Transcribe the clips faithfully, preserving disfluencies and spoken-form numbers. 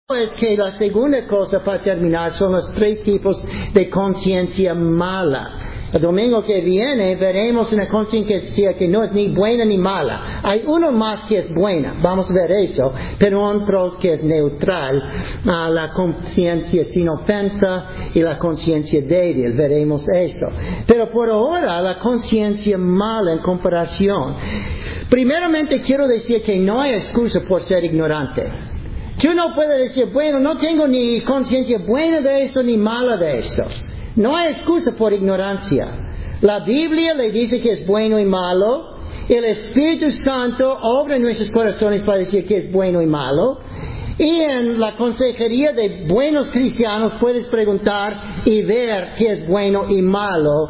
Es que la segunda cosa para terminar son los tres tipos de conciencia mala. El domingo que viene veremos una conciencia que no es ni buena ni mala. Hay uno más que es buena, vamos a ver eso, pero otro que es neutral. Uh, la conciencia sin ofensa y la conciencia débil, veremos eso. Pero por ahora la conciencia mala en comparación. Primeramente quiero decir que no hay excusa por ser ignorante. Tú no puedes decir, bueno, no tengo ni conciencia buena de esto ni mala de esto. No hay excusa por ignorancia. La Biblia le dice que es bueno y malo. El Espíritu Santo obra en nuestros corazones para decir que es bueno y malo. Y en la consejería de buenos cristianos puedes preguntar y ver qué es bueno y malo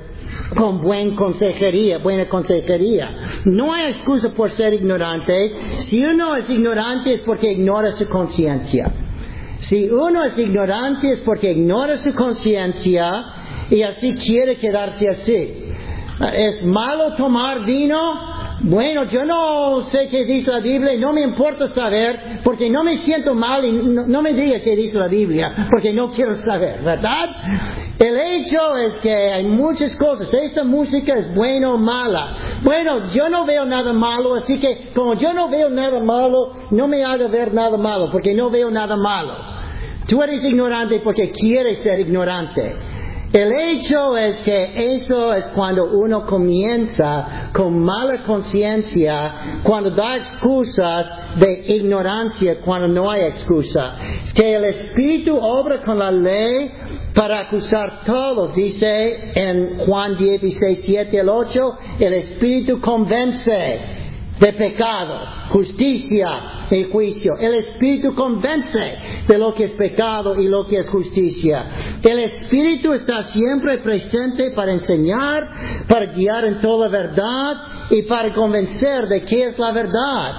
con buena consejería, buena consejería. No hay excusa por ser ignorante. Si uno es ignorante es porque ignora su conciencia. Si uno es ignorante es porque ignora su conciencia y así quiere quedarse así. ¿Es malo tomar vino? Bueno, yo no sé qué dice la Biblia y no me importa saber porque no me siento mal y no, no me diga qué dice la Biblia porque no quiero saber, ¿verdad? El hecho es que hay muchas cosas. Esta música es buena o mala. Bueno, yo no veo nada malo, así que como yo no veo nada malo, no me haga ver nada malo porque no veo nada malo. Tú eres ignorante porque quieres ser ignorante. El hecho es que eso es cuando uno comienza con mala conciencia, cuando da excusas de ignorancia, cuando no hay excusa. Es que el Espíritu obra con la ley para acusar todos. Dice en Juan dieciséis, siete al ocho, el Espíritu convence de pecado, justicia y juicio. El Espíritu convence de lo que es pecado y lo que es justicia. El Espíritu está siempre presente para enseñar, para guiar en toda verdad y para convencer de qué es la verdad.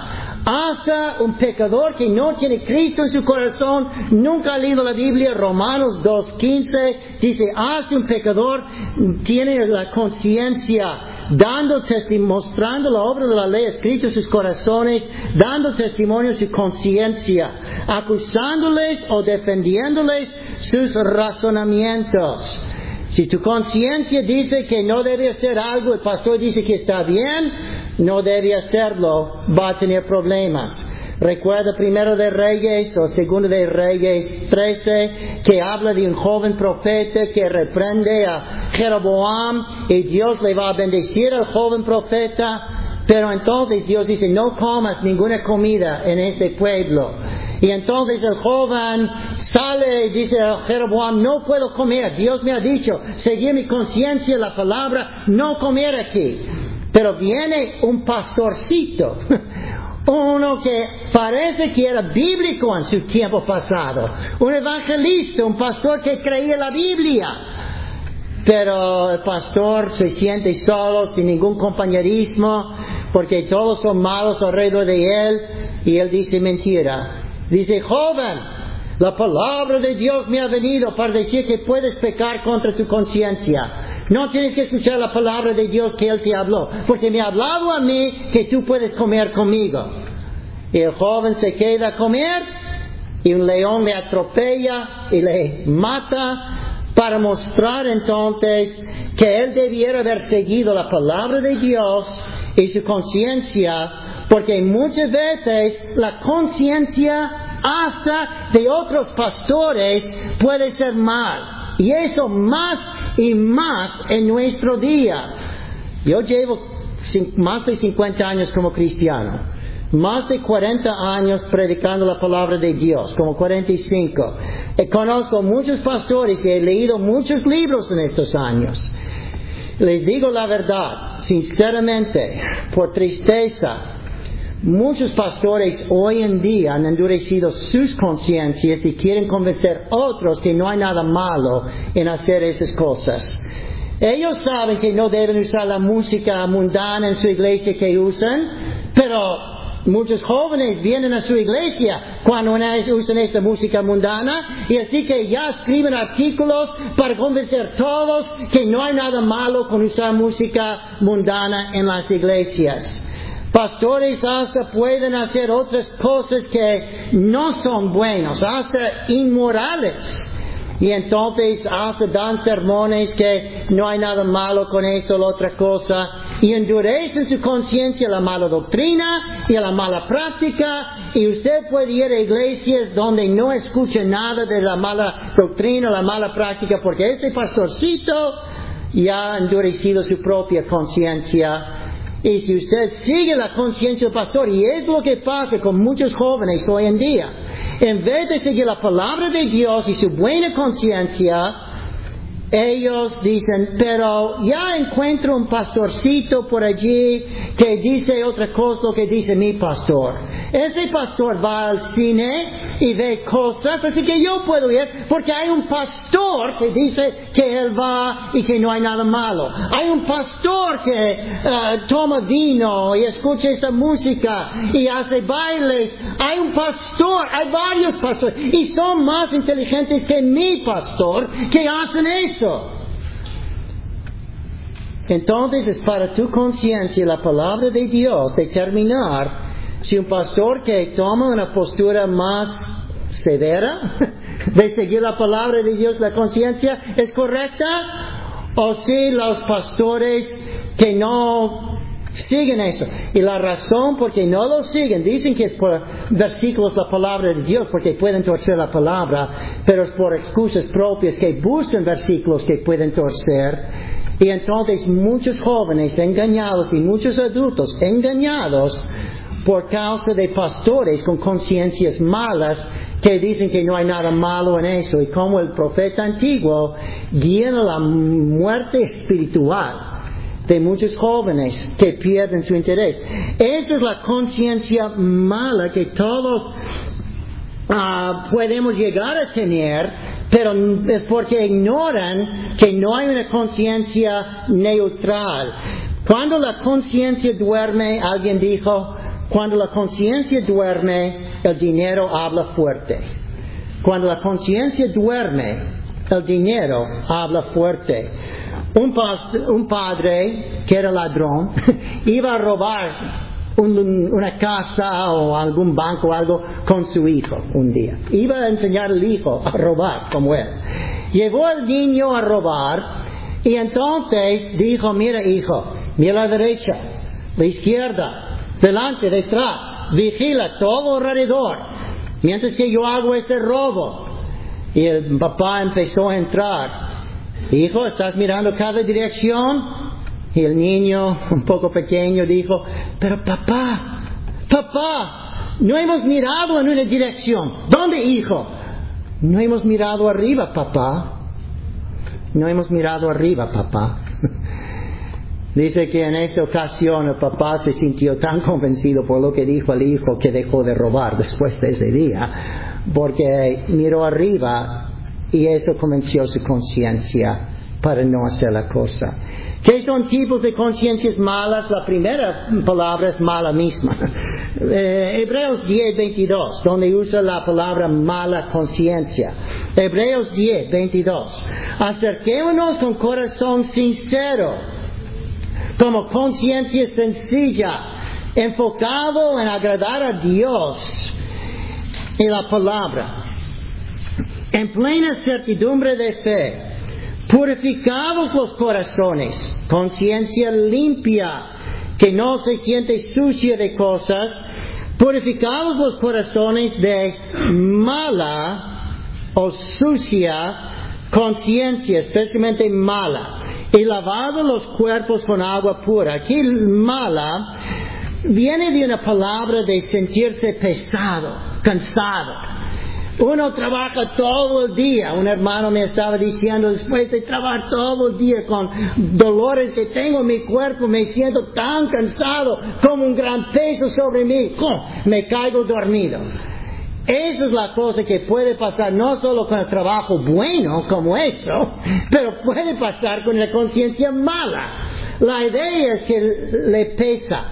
Hasta un pecador que no tiene Cristo en su corazón, nunca ha leído la Biblia, Romanos dos quince, dice, hasta un pecador tiene la conciencia, dando testimonio, mostrando la obra de la ley escrita en sus corazones, dando testimonio de su conciencia, acusándoles o defendiéndoles sus razonamientos. Si tu conciencia dice que no debe hacer algo, el pastor dice que está bien, no debe hacerlo, va a tener problemas. Recuerda primero de Reyes o segundo de Reyes trece, que habla de un joven profeta que reprende a Jeroboam y Dios le va a bendecir al joven profeta. Pero entonces Dios dice, no comas ninguna comida en este pueblo. Y entonces el joven sale y dice a Jeroboam, no puedo comer. Dios me ha dicho, seguir mi conciencia, la palabra, no comer aquí. Pero viene un pastorcito, uno que parece que era bíblico en su tiempo pasado, un evangelista, un pastor que creía la Biblia. Pero el pastor se siente solo, sin ningún compañerismo, porque todos son malos alrededor de él, y él dice mentira. Dice, joven, la palabra de Dios me ha venido para decir que puedes pecar contra tu conciencia. No tienes que escuchar la palabra de Dios que Él te habló, porque me ha hablado a mí que tú puedes comer conmigo. Y el joven se queda a comer, y un león le atropella y le mata, para mostrar entonces que él debiera haber seguido la palabra de Dios y su conciencia, porque muchas veces la conciencia hasta de otros pastores puede ser mal, y eso más y más en nuestro día. Yo llevo más de cincuenta años como cristiano, más de cuarenta años predicando la palabra de Dios, como cuarenta y cinco. Y conozco muchos pastores y he leído muchos libros en estos años. Les digo la verdad, sinceramente, por tristeza, muchos pastores hoy en día han endurecido sus conciencias y quieren convencer a otros que no hay nada malo en hacer esas cosas. Ellos saben que no deben usar la música mundana en su iglesia que usan, pero muchos jóvenes vienen a su iglesia cuando usan esta música mundana, y así que ya escriben artículos para convencer a todos que no hay nada malo con usar música mundana en las iglesias. Pastores hasta pueden hacer otras cosas que no son buenas, hasta inmorales. Y entonces hasta dan sermones que no hay nada malo con esto o la otra cosa. Y endurecen su conciencia a la mala doctrina y a la mala práctica. Y usted puede ir a iglesias donde no escucha nada de la mala doctrina, la mala práctica, porque ese pastorcito ya ha endurecido su propia conciencia. Y si usted sigue la conciencia del pastor, y es lo que pasa con muchos jóvenes hoy en día, en vez de seguir la palabra de Dios y su buena conciencia, ellos dicen, pero ya encuentro un pastorcito por allí que dice otra cosa lo que dice mi pastor. Ese pastor va al cine y ve cosas, así que yo puedo ir porque hay un pastor que dice que él va y que no hay nada malo. Hay un pastor que uh, toma vino y escucha esta música y hace bailes. Hay un pastor, hay varios pastores y son más inteligentes que mi pastor que hacen eso. Entonces es para tu conciencia la palabra de Dios determinar si un pastor que toma una postura más severa de seguir la palabra de Dios, la conciencia es correcta, o si los pastores que no siguen eso. Y la razón por qué no lo siguen, dicen que es por versículos la palabra de Dios, porque pueden torcer la palabra, pero es por excusas propias que buscan versículos que pueden torcer. Y entonces muchos jóvenes engañados y muchos adultos engañados por causa de pastores con conciencias malas que dicen que no hay nada malo en eso. Y como el profeta antiguo guía la muerte espiritual de muchos jóvenes que pierden su interés. Esa es la conciencia mala que todos uh, podemos llegar a tener, pero es porque ignoran que no hay una conciencia neutral. Cuando la conciencia duerme, alguien dijo, cuando la conciencia duerme, el dinero habla fuerte. Cuando la conciencia duerme, el dinero habla fuerte. Un, past- un padre que era ladrón iba a robar un, un, una casa o algún banco o algo con su hijo un día. Iba a enseñar al hijo a robar como él. Llevó al niño a robar y entonces dijo, mira hijo, mira a la derecha, la izquierda, delante, detrás, vigila todo alrededor, mientras que yo hago este robo. Y el papá empezó a entrar. Hijo, ¿estás mirando cada dirección? Y el niño, un poco pequeño, dijo, pero papá, papá, no hemos mirado en una dirección. ¿Dónde, hijo? No hemos mirado arriba, papá. No hemos mirado arriba, papá. Dice que en esta ocasión el papá se sintió tan convencido por lo que dijo el hijo que dejó de robar después de ese día, porque miró arriba y eso convenció su conciencia para no hacer la cosa. ¿Qué son tipos de conciencias malas? La primera palabra es mala misma. Eh, Hebreos diez, veintidós, donde usa la palabra mala conciencia. Hebreos diez, veintidós. Acerquémonos con corazón sincero, como conciencia sencilla, enfocado en agradar a Dios y la palabra, en plena certidumbre de fe, purificados los corazones, conciencia limpia, que no se siente sucia de cosas, purificados los corazones de mala o sucia conciencia, especialmente mala, y lavados los cuerpos con agua pura. Aquí mala viene de una palabra de sentirse pesado, cansado. Uno trabaja todo el día. Un hermano me estaba diciendo, después de trabajar todo el día con dolores que tengo en mi cuerpo, me siento tan cansado como un gran peso sobre mí. ¡Oh! Me caigo dormido. Esa es la cosa que puede pasar no solo con el trabajo bueno como eso, pero puede pasar con la conciencia mala. La idea es que le pesa.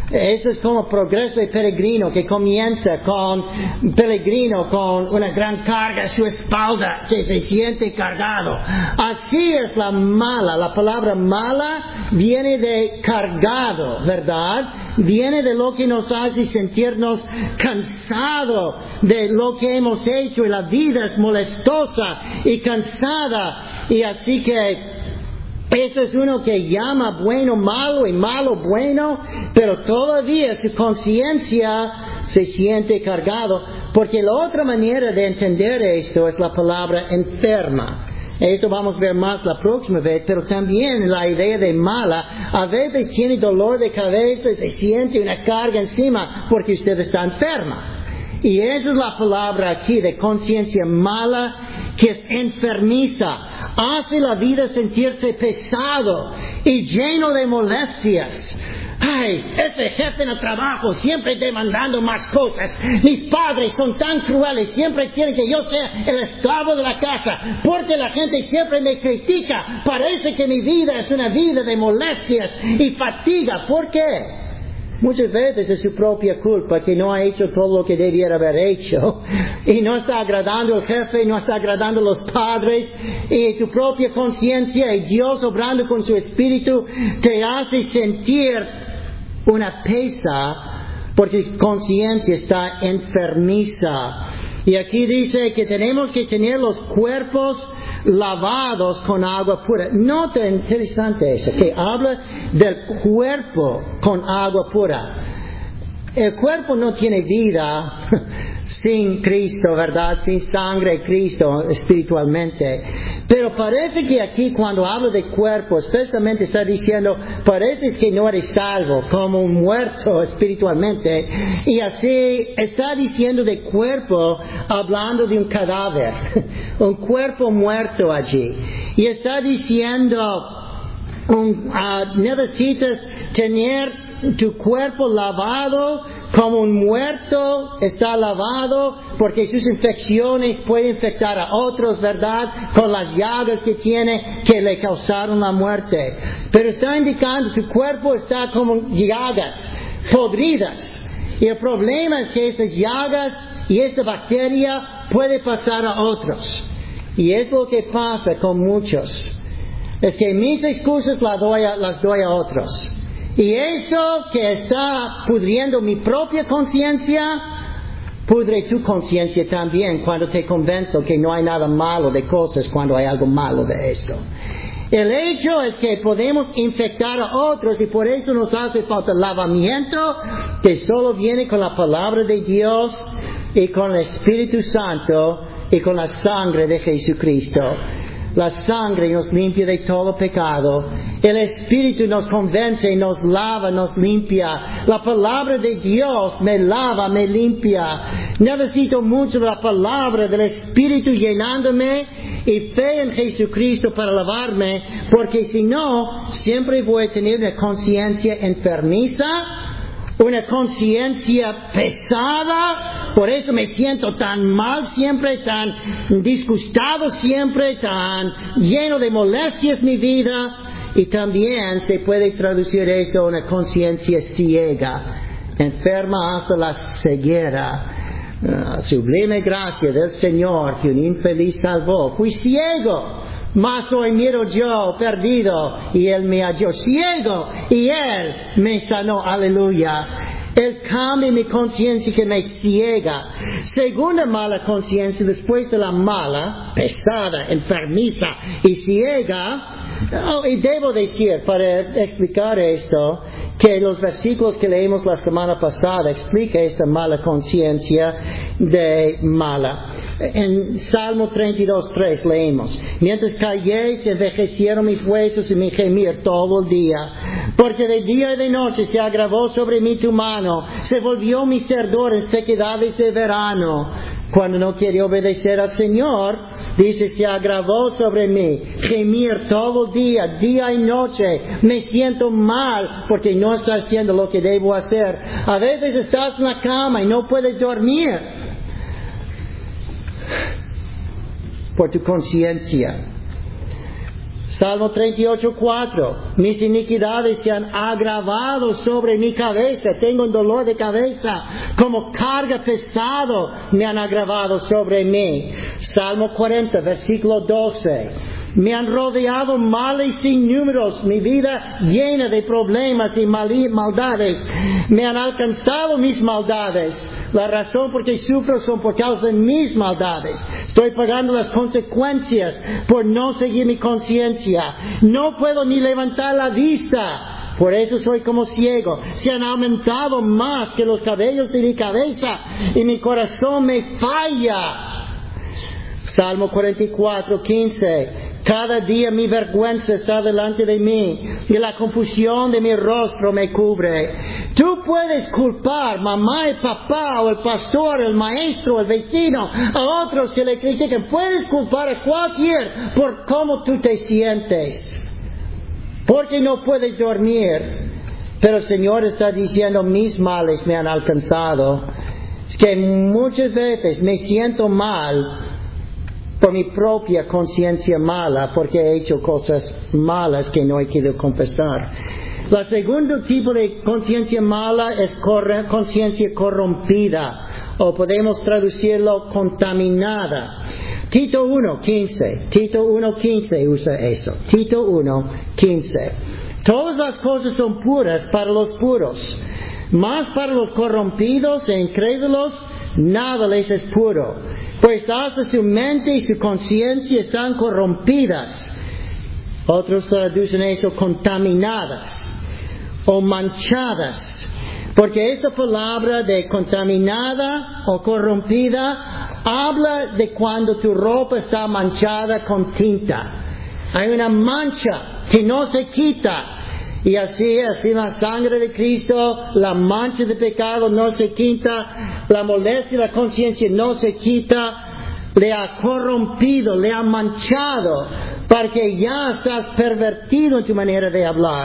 Eso es como progreso de peregrino que comienza con peregrino con una gran carga a su espalda que se siente cargado. Así es la mala. La palabra mala viene de cargado, ¿verdad? Viene de lo que nos hace sentirnos cansados de lo que hemos hecho y la vida es molestosa y cansada. Y así que eso es uno que llama bueno malo y malo bueno, pero todavía su conciencia se siente cargado, porque la otra manera de entender esto es la palabra enferma. Esto vamos a ver más la próxima vez, pero también la idea de mala, a veces tiene dolor de cabeza y se siente una carga encima porque usted está enferma. Y esa es la palabra aquí de conciencia mala, que es enfermiza. Hace la vida sentirse pesado y lleno de molestias. Ay, ese jefe en el trabajo siempre demandando más cosas. Mis padres son tan crueles, siempre quieren que yo sea el esclavo de la casa, porque la gente siempre me critica. Parece que mi vida es una vida de molestias y fatiga. ¿Por qué? Muchas veces es su propia culpa que no ha hecho todo lo que debiera haber hecho y no está agradando al jefe, no está agradando a los padres, y tu propia conciencia y Dios obrando con su espíritu te hace sentir una pesa porque tu conciencia está enfermiza. Y aquí dice que tenemos que tener los cuerpos lavados con agua pura. Nota interesante eso, que habla del cuerpo con agua pura. El cuerpo no tiene vida sin Cristo, ¿verdad? Sin sangre de Cristo espiritualmente. Pero parece que aquí cuando habla de cuerpo, especialmente está diciendo, parece que no eres salvo, como un muerto espiritualmente. Y así está diciendo de cuerpo, hablando de un cadáver, un cuerpo muerto allí. Y está diciendo, un, uh, necesitas tener tu cuerpo lavado como un muerto está lavado, porque sus infecciones pueden infectar a otros, ¿verdad? Con las llagas que tiene que le causaron la muerte. Pero está indicando que tu cuerpo está como llagas podridas. Y el problema es que esas llagas y esta bacteria puede pasar a otros. Y es lo que pasa con muchos. Es que mis excusas las doy a, las doy a otros. Y eso que está pudriendo mi propia conciencia, pudre tu conciencia también cuando te convenzo que no hay nada malo de cosas cuando hay algo malo de eso. El hecho es que podemos infectar a otros y por eso nos hace falta lavamiento que solo viene con la palabra de Dios y con el Espíritu Santo y con la sangre de Jesucristo. La sangre nos limpia de todo pecado. El Espíritu nos convence, nos lava, nos limpia. La palabra de Dios me lava, me limpia. Necesito mucho de la palabra del Espíritu llenándome y fe en Jesucristo para lavarme, porque si no, siempre voy a tener una conciencia enfermiza, una conciencia pesada. Por eso me siento tan mal siempre, tan disgustado siempre, tan lleno de molestias mi vida. Y también se puede traducir esto a una conciencia ciega, enferma hasta la ceguera. Uh, sublime gracia del Señor que un infeliz salvó. Fui ciego, mas hoy miro yo perdido y Él me halló. Ciego y Él me sanó. Aleluya. Él cambia mi conciencia que me ciega. Segunda mala conciencia, después de la mala, pesada, enfermiza y ciega. Oh, y debo decir, para explicar esto, que los versículos que leímos la semana pasada explica esta mala conciencia de mala. En Salmo treinta y dos, tres leemos: mientras callé se envejecieron mis huesos y mi gemir todo el día, porque de día y de noche se agravó sobre mí tu mano, se volvió mi serdor en sequedades de verano. Cuando no quiere obedecer al Señor, dice, se agravó sobre mí, gemir todo el día, día y noche, me siento mal porque no estoy haciendo lo que debo hacer. A veces estás en la cama y no puedes dormir por tu conciencia. Salmo treinta y ocho, cuatro. Mis iniquidades se han agravado sobre mi cabeza. Tengo un dolor de cabeza. Como carga pesado me han agravado sobre mí. Salmo cuarenta, versículo doce. Me han rodeado males sin números. Mi vida llena de problemas y maldades. Me han alcanzado mis maldades. La razón por que sufro son por causa de mis maldades. Estoy pagando las consecuencias por no seguir mi conciencia. No puedo ni levantar la vista. Por eso soy como ciego. Se han aumentado más que los cabellos de mi cabeza y mi corazón me falla. Salmo cuarenta y cuatro, quince. Cada día mi vergüenza está delante de mí y la confusión de mi rostro me cubre. Tú puedes culpar mamá y papá o el pastor, el maestro, el vecino, a otros que le critiquen. Puedes culpar a cualquier por cómo tú te sientes. Porque no puedes dormir. Pero el Señor está diciendo, mis males me han alcanzado. Es que muchas veces me siento mal por mi propia conciencia mala, porque he hecho cosas malas que no he querido confesar. El segundo tipo de conciencia mala es cor- conciencia corrompida, o podemos traducirlo contaminada. Tito uno, quince. Tito uno, quince usa eso. Tito uno, quince. Todas las cosas son puras para los puros, mas para los corrompidos e incrédulos nada les es puro. Pues hasta su mente y su conciencia están corrompidas. Otros traducen eso contaminadas o manchadas. Porque esta palabra de contaminada o corrompida habla de cuando tu ropa está manchada con tinta. Hay una mancha que no se quita. Y así, así la sangre de Cristo, la mancha de pecado no se quita, la molestia y la conciencia no se quita, le ha corrompido, le ha manchado, para que ya estás pervertido en tu manera de hablar.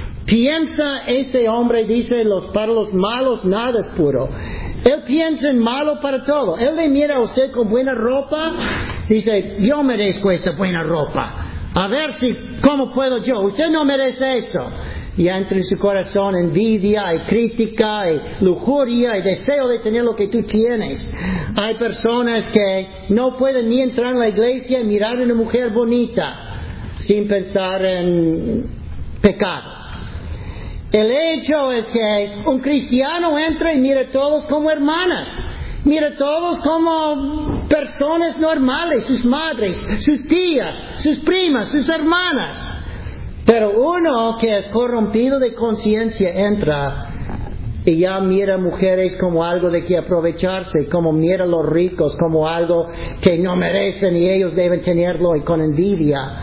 Piensa este hombre, dice, los, para los malos nada es puro. Él piensa en malo para todo. Él le mira a usted con buena ropa, dice, yo merezco esta buena ropa. A ver si, ¿cómo puedo yo? Usted no merece eso. Y entra en su corazón envidia, y crítica, y lujuria, y deseo de tener lo que tú tienes. Hay personas que no pueden ni entrar en la iglesia y mirar a una mujer bonita sin pensar en pecado. El hecho es que un cristiano entra y mira a todos como hermanas. Mira a todos como personas normales, sus madres, sus tías, sus primas, sus hermanas. Pero uno que es corrompido de conciencia entra y ya mira a mujeres como algo de que aprovecharse, como mira a los ricos como algo que no merecen y ellos deben tenerlo y con envidia.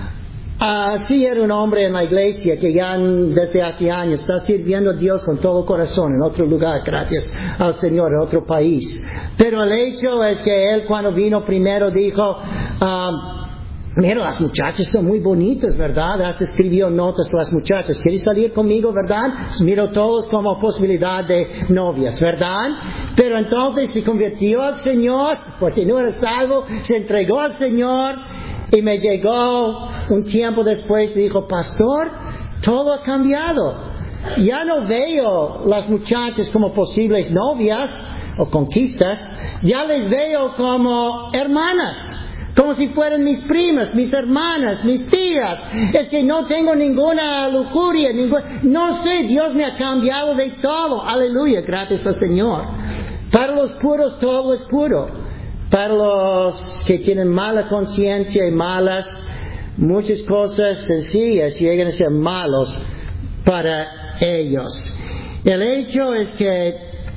Así era un hombre en la iglesia que ya desde hace años está sirviendo a Dios con todo corazón en otro lugar, gracias al Señor, en otro país. Pero el hecho es que él cuando vino primero dijo, uh, mira, las muchachas son muy bonitas, ¿verdad? Hasta escribió notas a las muchachas. ¿Quieres salir conmigo, verdad? Miro todos como posibilidad de novias, ¿verdad? Pero entonces se convirtió al Señor, porque no era salvo, se entregó al Señor. Y me llegó un tiempo después y dijo, pastor, todo ha cambiado. Ya no veo las muchachas como posibles novias o conquistas. Ya les veo como hermanas. Como si fueran mis primas, mis hermanas, mis tías. Es que no tengo ninguna lujuria, ninguna... No sé, Dios me ha cambiado de todo. Aleluya, gracias al Señor. Para los puros todo es puro. Para los que tienen mala conciencia y malas, muchas cosas sencillas llegan a ser malos para ellos. El hecho es que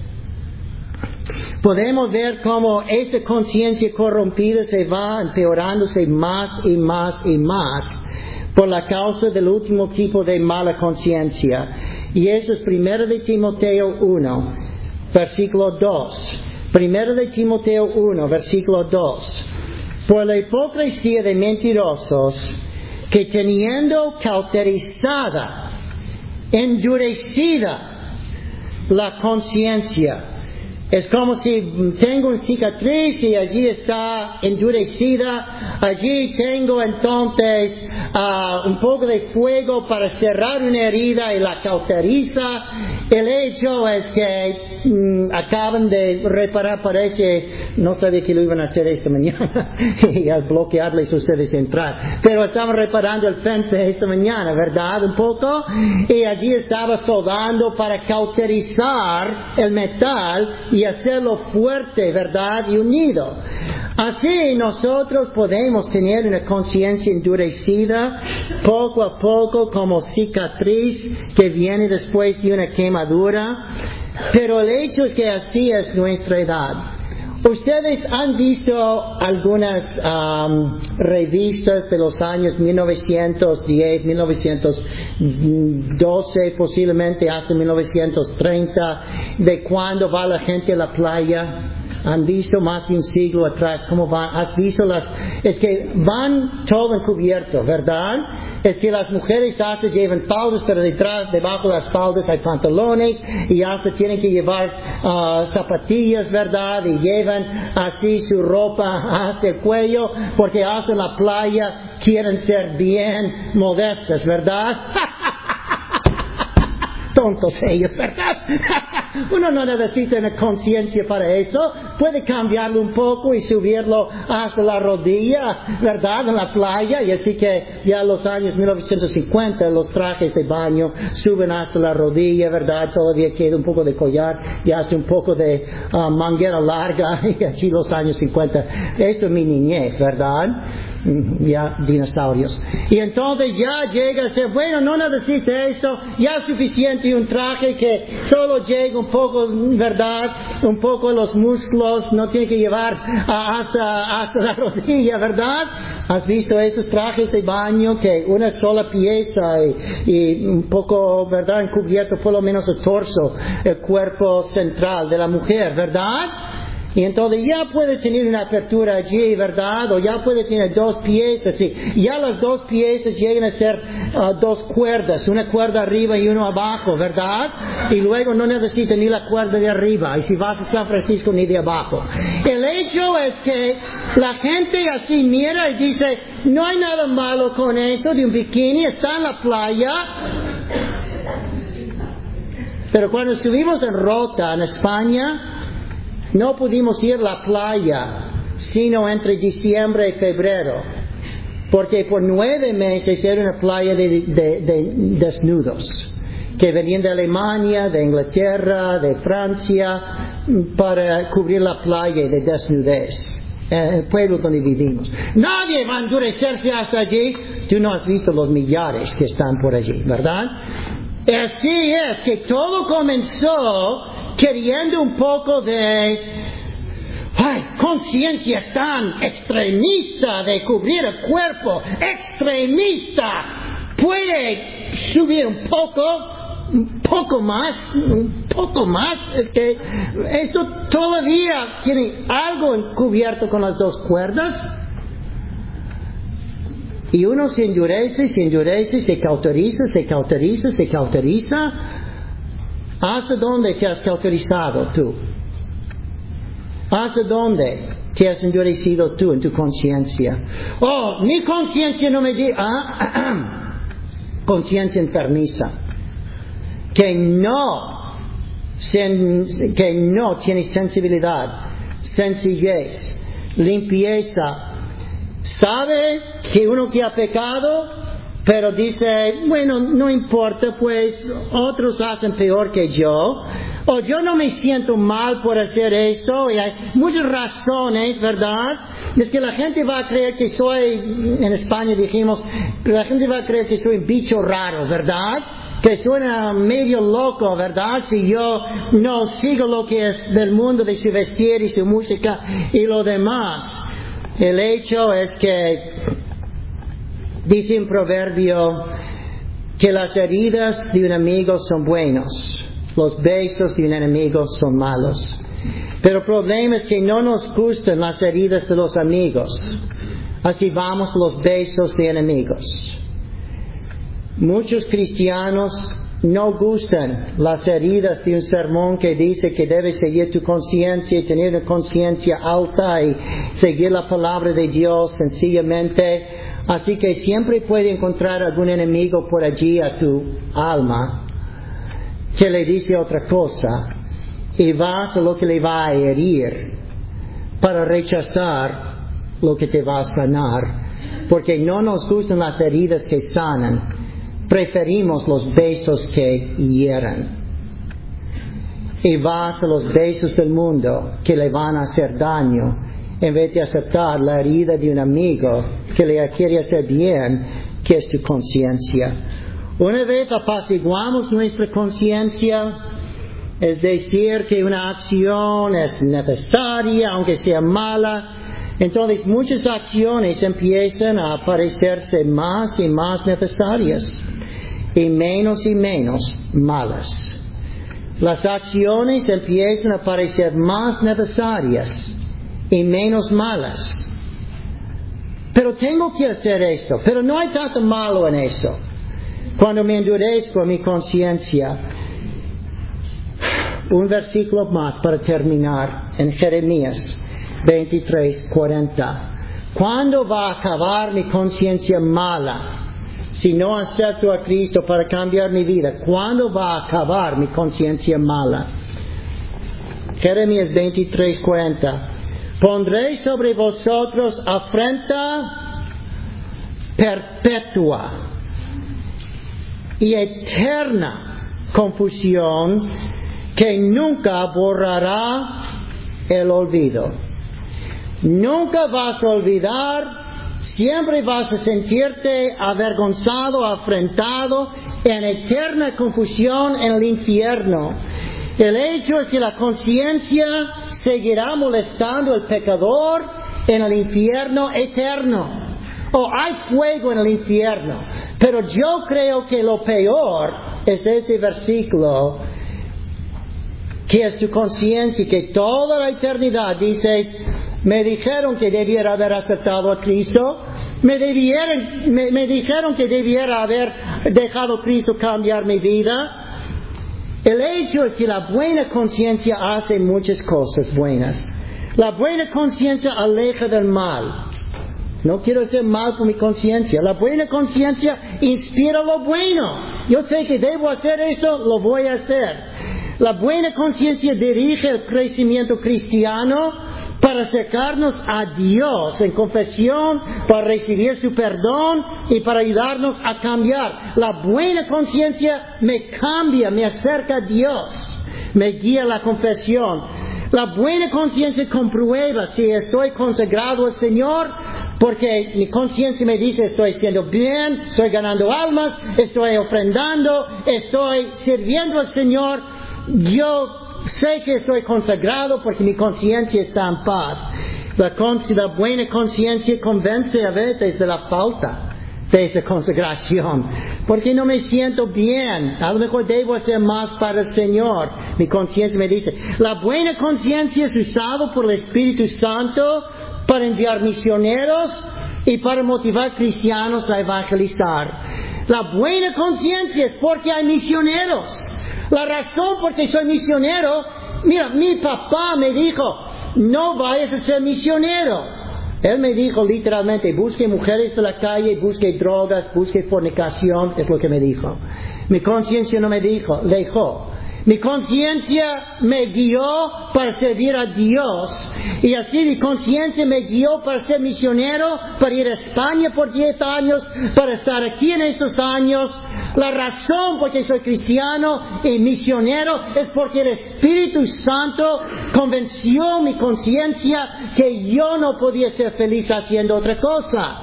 podemos ver cómo esta conciencia corrompida se va empeorándose más y más y más por la causa del último tipo de mala conciencia. Y eso es primero de Timoteo uno, versículo dos. Primero de Timoteo uno, versículo dos. Por la hipocresía de mentirosos, que teniendo cauterizada, endurecida la conciencia, Es como si tengo una cicatriz y allí está endurecida. Allí tengo entonces uh, un poco de fuego para cerrar una herida y la cauteriza. El hecho es que um, acaban de reparar, parece, no sabía que lo iban a hacer esta mañana y al bloquearles ustedes entrar. Pero estaban reparando el fence esta mañana, ¿verdad? Un poco. Y allí estaba soldando para cauterizar el metal y hacerlo fuerte, ¿verdad? Y unido. Así nosotros podemos tener una conciencia endurecida poco a poco como cicatriz que viene después de una quemadura. Pero el hecho es que así es nuestra edad. Ustedes han visto algunas um, revistas de los años mil novecientos diez, mil novecientos doce, posiblemente hasta mil novecientos treinta, de cuando va la gente a la playa. Han visto más de un siglo atrás cómo van. Has visto las, es que van todo encubierto, ¿verdad? Es que las mujeres hasta llevan faldas, pero detrás, debajo de las faldas hay pantalones, y hasta tienen que llevar uh, zapatillas, ¿verdad? Y llevan así su ropa hasta el cuello, porque hasta en la playa quieren ser bien modestas, ¿verdad? Tontos ellos, ¿verdad? Uno no necesita una conciencia para eso. Puede cambiarlo un poco y subirlo hasta la rodilla, ¿verdad? En la playa. Y así que ya en los años mil novecientos cincuenta los trajes de baño suben hasta la rodilla, ¿verdad? Todavía queda un poco de collar y hace un poco de uh, manguera larga. Y aquí los años cincuenta. Esto es mi niñez, ¿verdad? Ya dinosaurios. Y entonces ya llega a ser, bueno, no necesita esto, ya es suficiente un traje que solo llega un poco, ¿verdad? Un poco los músculos, no tiene que llevar uh, hasta, hasta la rodilla, ¿verdad? ¿Has visto esos trajes de baño que una sola pieza y, y un poco, ¿verdad? Encubierto por lo menos el torso, el cuerpo central de la mujer, ¿verdad? Y entonces ya puede tener una apertura allí, ¿verdad? O ya puede tener dos piezas. Y ya las dos piezas llegan a ser uh, dos cuerdas. Una cuerda arriba y una abajo, ¿verdad? Y luego no necesita ni la cuerda de arriba. Y si vas a San Francisco, ni de abajo. El hecho es que la gente así mira y dice, no hay nada malo con esto de un bikini. Está en la playa. Pero cuando estuvimos en Rota, en España, no pudimos ir a la playa sino entre diciembre y febrero, porque por nueve meses era una playa de, de, de desnudos que venían de Alemania, de Inglaterra, de Francia, para cubrir la playa de desnudez, el pueblo donde vivimos. Nadie va a endurecerse hasta allí. Tú no has visto los millares que están por allí, ¿verdad? Así es que todo comenzó queriendo un poco de ay, conciencia tan extremista de cubrir el cuerpo, extremista. Puede subir un poco, un poco más, un poco más. Es que esto todavía tiene algo encubierto con las dos cuerdas. Y uno se endurece, se endurece, se cauteriza, se cauteriza, se cauteriza. ¿Hasta dónde te has cauterizado tú? ¿Hasta dónde te has endurecido tú en tu conciencia? Oh, mi conciencia no me dice... Ah, conciencia enfermiza. Que no, sen, que no tiene sensibilidad, sencillez, limpieza. Sabe que uno que ha pecado, pero dice, bueno, no importa, pues otros hacen peor que yo, o yo no me siento mal por hacer esto, y hay muchas razones, ¿verdad? Es que la gente va a creer que soy, en España dijimos, la gente va a creer que soy un bicho raro, ¿verdad? Que suena medio loco, ¿verdad? Si yo no sigo lo que es del mundo de su vestir y su música y lo demás. El hecho es que dice un proverbio que las heridas de un amigo son buenos, los besos de un enemigo son malos. Pero el problema es que no nos gustan las heridas de los amigos, así vamos los besos de enemigos. Muchos cristianos no gustan las heridas de un sermón que dice que debes seguir tu conciencia y tener una conciencia alta y seguir la palabra de Dios sencillamente. Así que siempre puede encontrar algún enemigo por allí a tu alma que le dice otra cosa y vas a lo que le va a herir para rechazar lo que te va a sanar, porque no nos gustan las heridas que sanan. Preferimos los besos que hieren. Y vas a los besos del mundo que le van a hacer daño, en vez de aceptar la herida de un amigo que le quiere hacer bien, que es tu conciencia. Una vez apaciguamos nuestra conciencia, es decir, que una acción es necesaria, aunque sea mala, entonces muchas acciones empiezan a parecerse más y más necesarias y menos y menos malas. Las acciones empiezan a parecer más necesarias y menos malas. Pero tengo que hacer esto, pero no hay tanto malo en eso. Cuando me endurezco a mi conciencia, un versículo más para terminar en Jeremías veintitrés, cuarenta. ¿Cuándo va a acabar mi conciencia mala? Si no acepto a Cristo para cambiar mi vida, ¿cuándo va a acabar mi conciencia mala? Jeremías veintitrés, cuarenta. Pondré sobre vosotros afrenta perpetua y eterna confusión que nunca borrará el olvido. Nunca vas a olvidar. Siempre vas a sentirte avergonzado, afrentado, en eterna confusión en el infierno. El hecho es que la conciencia seguirá molestando al pecador en el infierno eterno. Oh, hay fuego en el infierno. Pero yo creo que lo peor es este versículo, que es tu conciencia, que toda la eternidad dices: me dijeron que debiera haber aceptado a Cristo, me, debieron, me, me dijeron que debiera haber dejado a Cristo cambiar mi vida. El hecho es que la buena conciencia hace muchas cosas buenas. La buena conciencia aleja del mal. No quiero hacer mal por mi conciencia. La buena conciencia inspira lo bueno. Yo sé que debo hacer esto, lo voy a hacer. La buena conciencia dirige el crecimiento cristiano para acercarnos a Dios en confesión, para recibir su perdón y para ayudarnos a cambiar. La buena conciencia me cambia, me acerca a Dios, me guía a la confesión. La buena conciencia comprueba si estoy consagrado al Señor, porque mi conciencia me dice: estoy haciendo bien, estoy ganando almas, estoy ofrendando, estoy sirviendo al Señor. Yo sé que estoy consagrado porque mi conciencia está en paz. La, la buena conciencia convence a veces de la falta de esa consagración, porque no me siento bien. A lo mejor debo hacer más para el Señor. Mi conciencia me dice. La buena conciencia es usada por el Espíritu Santo para enviar misioneros y para motivar cristianos a evangelizar. La buena conciencia es porque hay misioneros. La razón por que soy misionero, mira, mi papá me dijo: no vayas a ser misionero. Él me dijo literalmente: busque mujeres de la calle, busque drogas, busque fornicación. Es lo que me dijo. Mi conciencia no me dijo, le dijo. Mi conciencia me guió para servir a Dios. Y así mi conciencia me guió para ser misionero, para ir a España por diez años, para estar aquí en estos años. La razón por que soy cristiano y misionero es porque el Espíritu Santo convenció mi conciencia que yo no podía ser feliz haciendo otra cosa.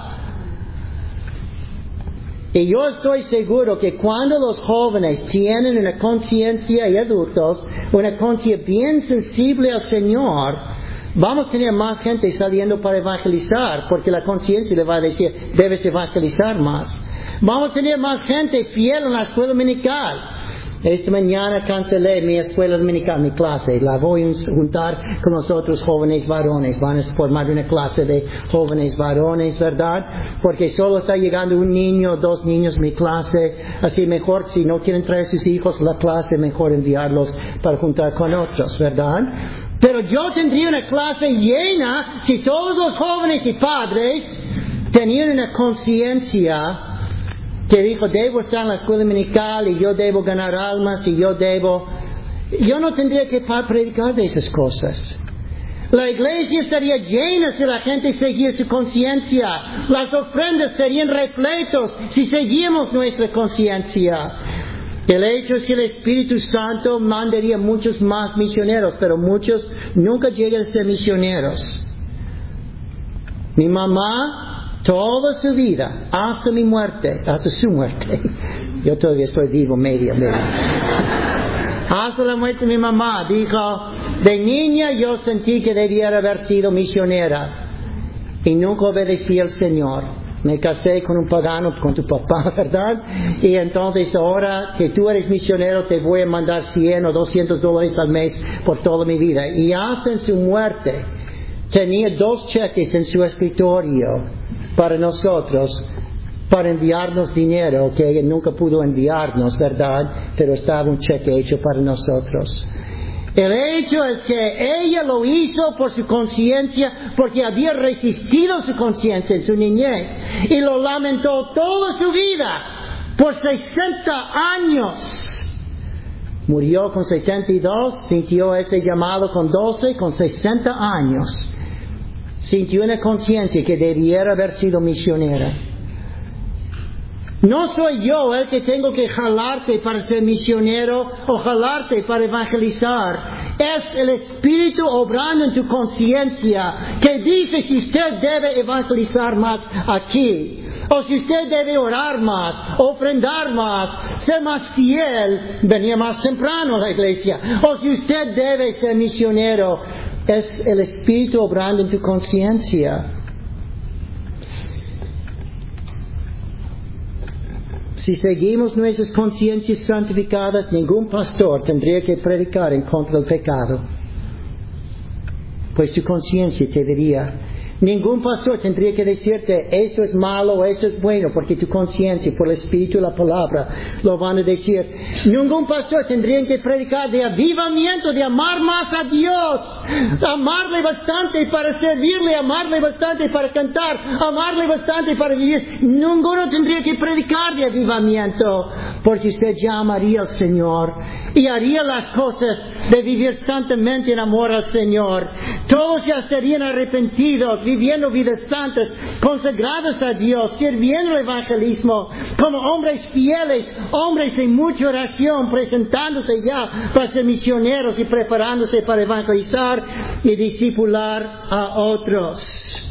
Y yo estoy seguro que cuando los jóvenes tienen una conciencia, y adultos, una conciencia bien sensible al Señor, vamos a tener más gente saliendo para evangelizar, porque la conciencia le va a decir: debes evangelizar más. Vamos a tener más gente fiel en la escuela dominical. Esta mañana cancelé mi escuela dominical, mi clase. La voy a juntar con los otros jóvenes varones. Van a formar una clase de jóvenes varones, ¿verdad? Porque solo está llegando un niño o dos niños a mi clase. Así mejor, si no quieren traer sus hijos a la clase, mejor enviarlos para juntar con otros, ¿verdad? Pero yo tendría una clase llena si todos los jóvenes y padres tenían una conciencia que dijo, debo estar en la escuela dominical y yo debo ganar almas y yo debo... Yo no tendría que predicar de esas cosas. La iglesia estaría llena si la gente seguía su conciencia. Las ofrendas serían repletos si seguíamos nuestra conciencia. El hecho es que el Espíritu Santo mandaría muchos más misioneros, pero muchos nunca llegan a ser misioneros. Mi mamá, toda su vida, hasta mi muerte, hasta su muerte, yo todavía estoy vivo media, media. Hasta la muerte de mi mamá, dijo, de niña yo sentí que debiera haber sido misionera y nunca obedecí al Señor. Me casé con un pagano, con tu papá, ¿verdad? Y entonces ahora que tú eres misionero te voy a mandar cien o doscientos dólares al mes por toda mi vida. Y hasta en su muerte tenía dos cheques en su escritorio para nosotros, para enviarnos dinero, que ella nunca pudo enviarnos, ¿verdad? Pero estaba un cheque hecho para nosotros. El hecho es que ella lo hizo por su conciencia, porque había resistido su conciencia en su niñez y lo lamentó toda su vida por sesenta años. Murió con setenta y dos, sintió este llamado con doce, con sesenta años. Sintió una conciencia que debiera haber sido misionera. No soy yo el que tengo que jalarte para ser misionero o jalarte para evangelizar. Es el Espíritu obrando en tu conciencia que dice si usted debe evangelizar más aquí, o si usted debe orar más, ofrendar más, ser más fiel, venir más temprano a la iglesia, o si usted debe ser misionero. Es el Espíritu obrando en tu conciencia. Si seguimos nuestras conciencias santificadas, ningún pastor tendría que predicar en contra del pecado. Pues tu conciencia te diría. Ningún pastor tendría que decirte esto es malo, esto es bueno, porque tu conciencia, por el Espíritu y la palabra, lo van a decir. Ningún pastor tendría que predicar de avivamiento, de amar más a Dios, amarle bastante para servirle, amarle bastante para cantar, amarle bastante para vivir. Ninguno tendría que predicar de avivamiento, porque usted ya amaría al Señor y haría las cosas de vivir santamente en amor al Señor. Todos ya serían arrepentidos, viviendo vidas santas, consagrados a Dios, sirviendo el evangelismo, como hombres fieles, hombres de mucha oración, presentándose ya para ser misioneros y preparándose para evangelizar y discipular a otros.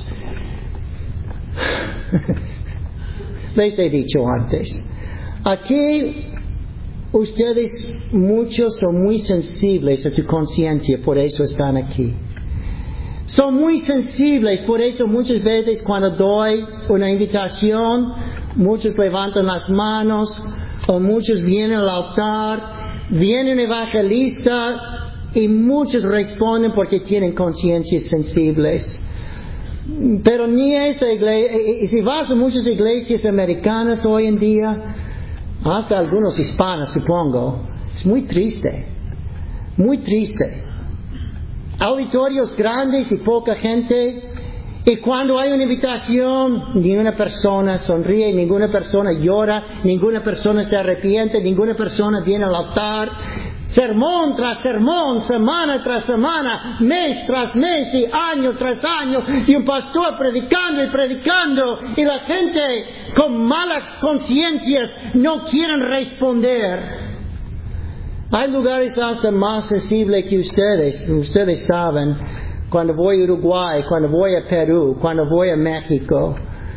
Les he dicho antes, aquí ustedes muchos son muy sensibles a su conciencia, por eso están aquí. Son muy sensibles, por eso muchas veces cuando doy una invitación, muchos levantan las manos, o muchos vienen al altar, viene un evangelista, y muchos responden porque tienen conciencias sensibles. Pero ni esa iglesia, si vas a muchas iglesias americanas hoy en día, hasta algunos hispanos supongo, es muy triste, muy triste. Auditorios grandes y poca gente, y cuando hay una invitación, ninguna persona sonríe, ninguna persona llora, ninguna persona se arrepiente, ninguna persona viene al altar. Sermón tras sermón, semana tras semana, mes tras mes y año tras año, y un pastor predicando y predicando, y la gente con malas conciencias no quieren responder. Hay lugares hasta más sensibles que ustedes. Ustedes saben, cuando voy a Uruguay, cuando voy a Perú, cuando voy a México,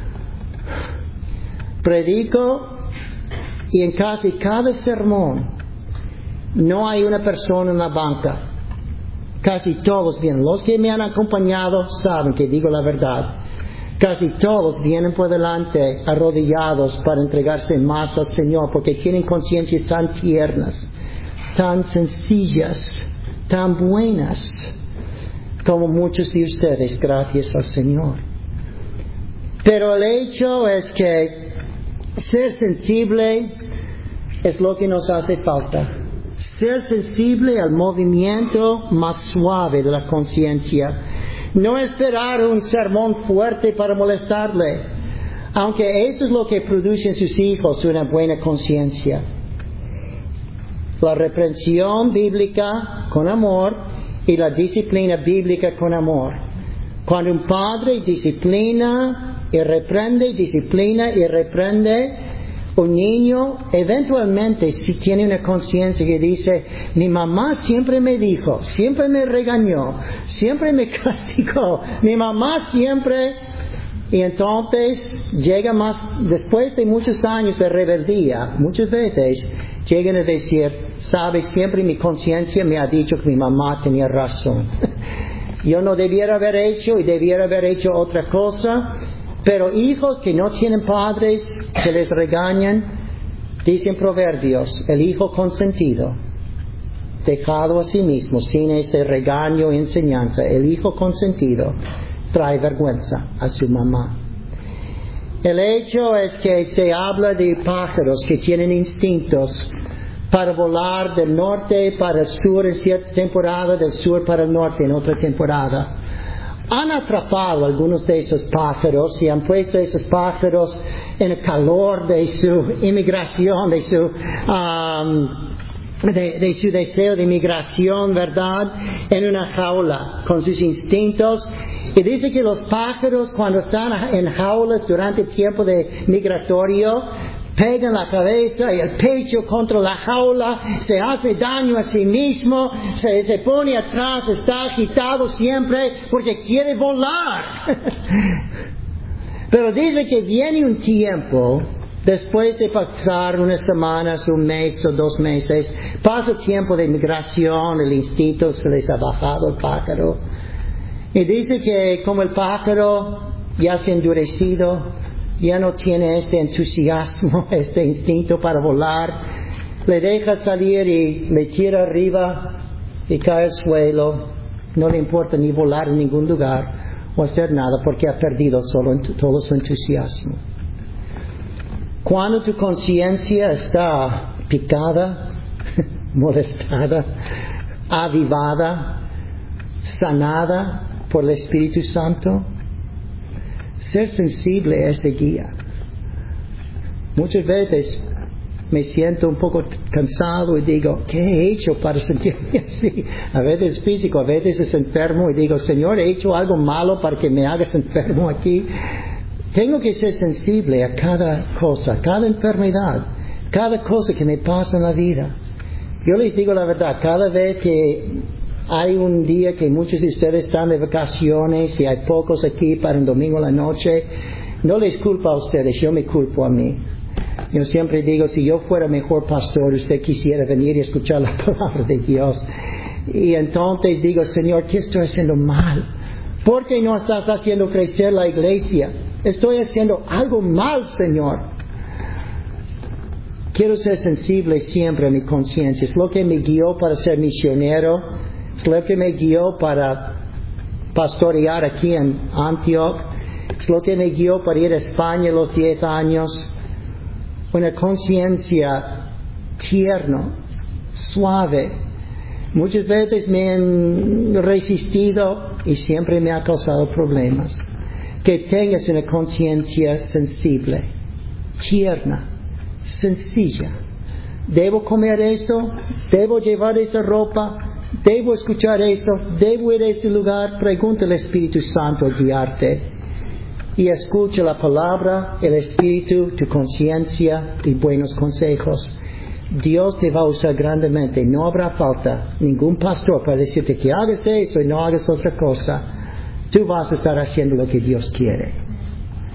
predico y en casi cada sermón no hay una persona en la banca. Casi todos vienen. Los que me han acompañado saben que digo la verdad. Casi todos vienen por delante arrodillados para entregarse más al Señor porque tienen conciencias tan tiernas. tan sencillas, tan buenas como muchos de ustedes, gracias al Señor. Pero el hecho es que ser sensible es lo que nos hace falta. Ser sensible al movimiento más suave de la conciencia. No esperar un sermón fuerte para molestarle, aunque eso es lo que produce en sus hijos una buena conciencia. La reprensión bíblica con amor y la disciplina bíblica con amor. Cuando un padre disciplina y reprende, disciplina y reprende, un niño eventualmente si tiene una conciencia que dice, mi mamá siempre me dijo, siempre me regañó, siempre me castigó, mi mamá siempre... Y entonces llega más, después de muchos años de rebeldía, muchas veces llegan a decir, sabes, siempre mi conciencia me ha dicho que mi mamá tenía razón. Yo no debiera haber hecho y debiera haber hecho otra cosa. Pero hijos que no tienen padres, que les regañan, dicen proverbios, el hijo consentido, dejado a sí mismo, sin ese regaño y enseñanza, el hijo consentido trae vergüenza a su mamá. El hecho es que se habla de pájaros que tienen instintos para volar del norte para el sur en cierta temporada, del sur para el norte en otra temporada. Han atrapado algunos de esos pájaros y han puesto esos pájaros en el calor de su inmigración, de su, um, de, de su deseo de inmigración, ¿verdad? En una jaula con sus instintos. Y dice que los pájaros cuando están en jaulas durante el tiempo de migratorio, pegan la cabeza y el pecho contra la jaula, se hace daño a sí mismo, se, se pone atrás, está agitado siempre porque quiere volar. Pero dice que viene un tiempo, después de pasar unas semanas, un mes o dos meses, pasa el tiempo de migración, el instinto se les ha bajado el pájaro. Y dice que como el pájaro ya se ha endurecido, ya no tiene este entusiasmo, este instinto para volar, le deja salir y le tira arriba y cae al suelo, no le importa ni volar en ningún lugar o hacer nada porque ha perdido solo todo su entusiasmo. Cuando tu conciencia está picada, molestada, avivada, sanada por el Espíritu Santo, ser sensible a ese guía. Muchas veces me siento un poco cansado y digo, ¿qué he hecho para sentirme así? A veces es físico, a veces es enfermo y digo, Señor, ¿he hecho algo malo para que me hagas enfermo aquí? Tengo que ser sensible a cada cosa, cada enfermedad, cada cosa que me pasa en la vida. Yo les digo la verdad, cada vez que hay un día que muchos de ustedes están de vacaciones y hay pocos aquí para el domingo a la noche, no les culpo a ustedes, yo me culpo a mí. Yo siempre digo, si yo fuera mejor pastor, usted quisiera venir y escuchar la palabra de Dios. Y entonces digo, Señor, ¿qué estoy haciendo mal? ¿Por qué no estás haciendo crecer la iglesia? Estoy haciendo algo mal, Señor. Quiero ser sensible siempre a mi conciencia. Es lo que me guió para ser misionero. Es lo que me guió para pastorear aquí en Antioch. Es lo que me guió para ir a España a los diez años. Una conciencia tierna, suave. Muchas veces me han resistido y siempre me ha causado problemas. Que tengas una conciencia sensible, tierna, sencilla. ¿Debo comer esto? ¿Debo llevar esta ropa? ¿Debo escuchar esto? ¿Debo ir a este lugar? Pregunta al Espíritu Santo a guiarte. Y escucha la palabra, el Espíritu, tu conciencia y buenos consejos. Dios te va a usar grandemente. No habrá falta ningún pastor para decirte que hagas esto y no hagas otra cosa. Tú vas a estar haciendo lo que Dios quiere.